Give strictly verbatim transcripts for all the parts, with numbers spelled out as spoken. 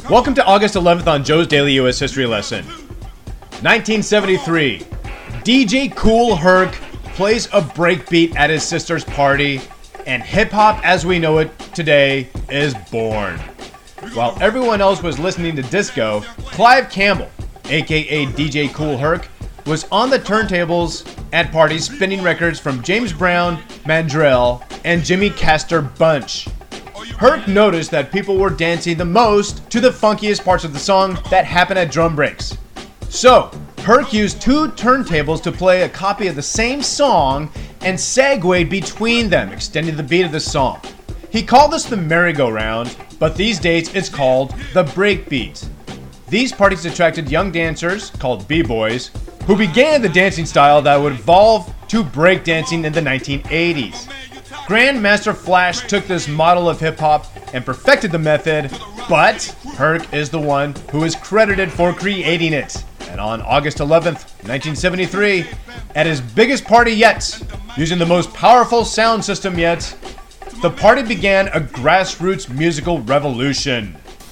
Welcome to August eleventh on Joe's Daily U S History Lesson. nineteen seventy-three. D J Kool Herc plays a breakbeat at his sister's party, and hip-hop as we know it today is born. While everyone else was listening to disco, Clive Campbell, aka D J Kool Herc, was on the turntables at parties spinning records from James Brown, Mandrell, and Jimmy Castor Bunch. Herc noticed that people were dancing the most to the funkiest parts of the song that happened at drum breaks. So, Herc used two turntables to play a copy of the same song and segued between them, extending the beat of the song. He called this the merry-go-round, but these days it's called the breakbeat. These parties attracted young dancers, called b-boys, who began the dancing style that would evolve to breakdancing in the nineteen eighties. Grandmaster Flash took this model of hip-hop and perfected the method, but Herc is the one who is credited for creating it. And on August eleventh, nineteen seventy-three, at his biggest party yet, using the most powerful sound system yet, the party began a grassroots musical revolution.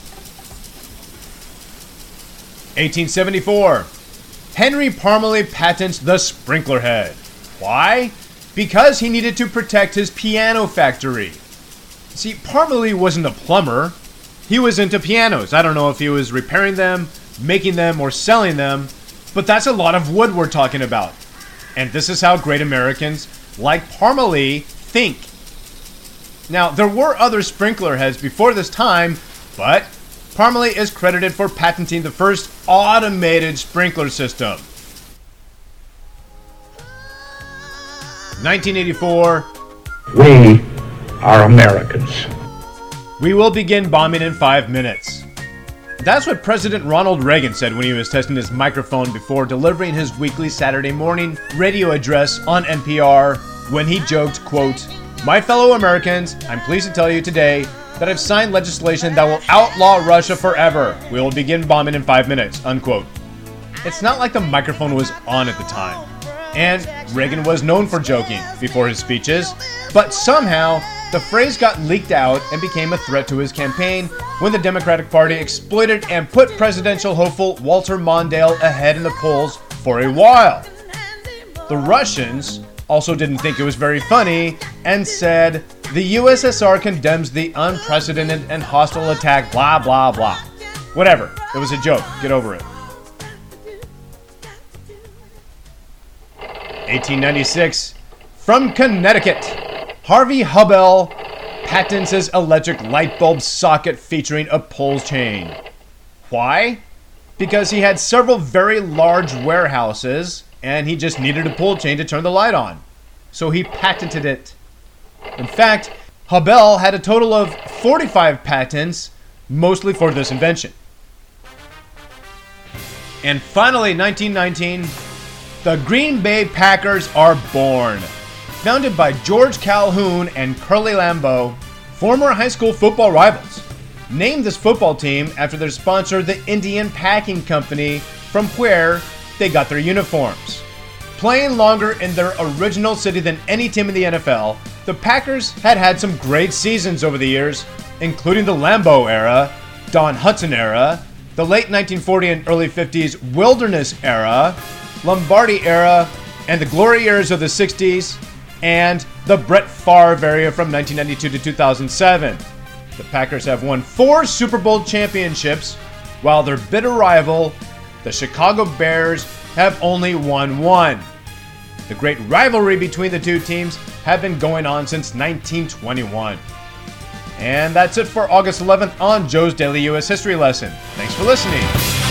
eighteen seventy-four. Henry Parmalee patents the sprinkler head. Why? Because he needed to protect his piano factory. See, Parmalee wasn't a plumber. He was into pianos. I don't know if he was repairing them, making them, or selling them, but that's a lot of wood we're talking about. And this is how great Americans like Parmalee think. Now, there were other sprinkler heads before this time, but Parmalee is credited for patenting the first automated sprinkler system. nineteen eighty-four. We are Americans. We will begin bombing in five minutes. That's what President Ronald Reagan said when he was testing his microphone before delivering his weekly Saturday morning radio address on N P R, when he joked, quote, "My fellow Americans, I'm pleased to tell you today that I've signed legislation that will outlaw Russia forever. We will begin bombing in five minutes, unquote. It's not like the microphone was on at the time. And Reagan was known for joking before his speeches, but somehow the phrase got leaked out and became a threat to his campaign when the Democratic Party exploited and put presidential hopeful Walter Mondale ahead in the polls for a while. The Russians also didn't think it was very funny and said, "The U S S R condemns the unprecedented and hostile attack, blah, blah, blah." Whatever. It was a joke. Get over it. eighteen ninety-six. From Connecticut, Harvey Hubbell patents his electric light bulb socket featuring a pull chain. Why? Because he had several very large warehouses and he just needed a pull chain to turn the light on. So he patented it. In fact, Hubbell had a total of forty-five patents, mostly for this invention. And finally, nineteen nineteen, the Green Bay Packers are born. Founded by George Calhoun and Curly Lambeau, former high school football rivals, named this football team after their sponsor, the Indian Packing Company, from where they got their uniforms. Playing longer in their original city than any team in the N F L, the Packers had had some great seasons over the years, including the Lambeau era, Don Hutson era, the late nineteen forty and early fifties Wilderness era, Lombardi era, and the glory years of the sixties, and the Brett Favre era from nineteen ninety-two to two thousand seven. The Packers have won four Super Bowl championships, while their bitter rival, the Chicago Bears, have only won one. The great rivalry between the two teams have been going on since nineteen twenty-one. And that's it for August eleventh on Joe's Daily U S History Lesson. Thanks for listening.